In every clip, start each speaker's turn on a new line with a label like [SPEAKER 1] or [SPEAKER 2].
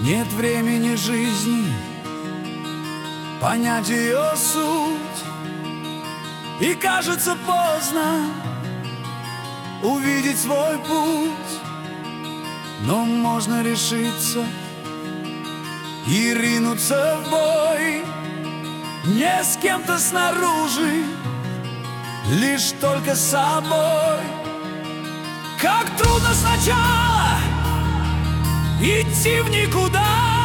[SPEAKER 1] Нет времени жизни понять ее суть, и кажется поздно увидеть свой путь. Но можно решиться и ринуться в бой, не с кем-то снаружи, лишь только с собой. Как трудно сначала идти в никуда,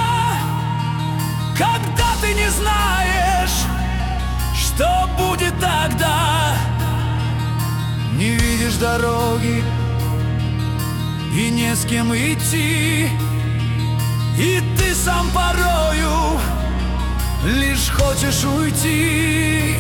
[SPEAKER 1] когда ты не знаешь, что будет тогда. Не видишь дороги и не с кем идти, и ты сам порою лишь хочешь уйти.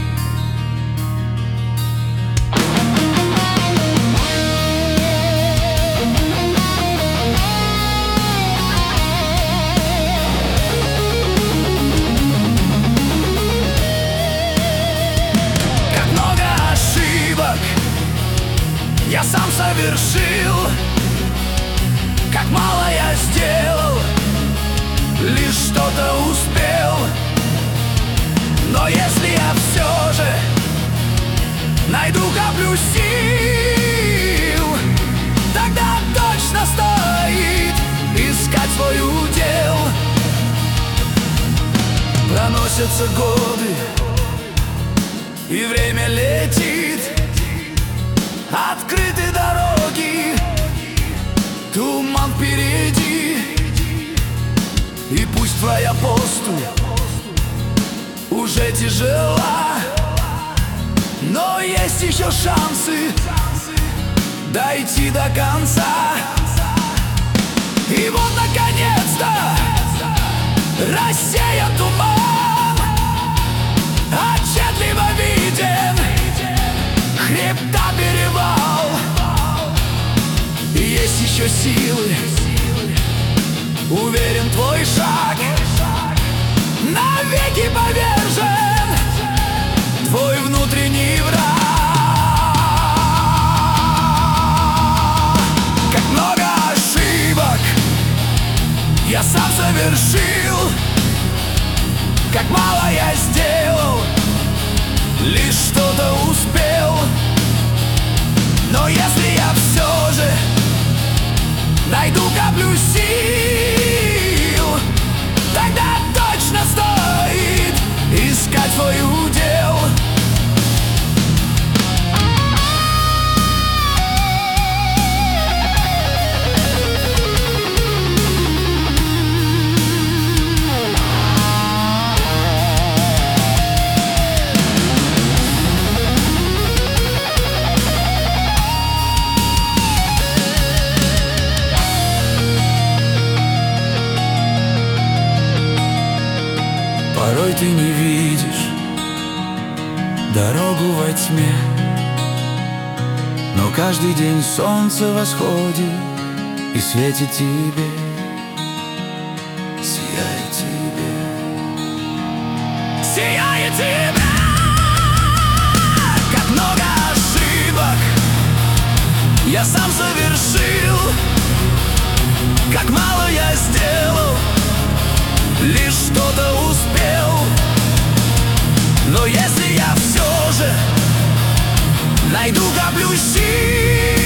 [SPEAKER 1] Я сам совершил, как мало я сделал, лишь что-то успел. Но если я все же найду каплю сил, тогда точно стоит искать свой удел. Проносятся годы, и время летит. Открыты дороги, туман впереди, и пусть твоя поступь уже тяжела, но есть еще шансы дойти до конца. И вот наконец-то рассеян туман, отчетливо виден хребта перевал, и есть еще силы, уверен, твой шаг навеки повержен, твой внутренний враг. Как много ошибок я сам совершил, как мало я сделал, лишь что-то успел. Но если я все же найду каплю сил, тогда точно стоит искать свой удел. Порой ты не видишь дорогу во тьме, но каждый день солнце восходит и светит тебе, сияет тебе, сияет тебе. Как много ошибок я сам совершил, как мало я сделал, лишь что-то успел. Но если я все же найду каплю сил,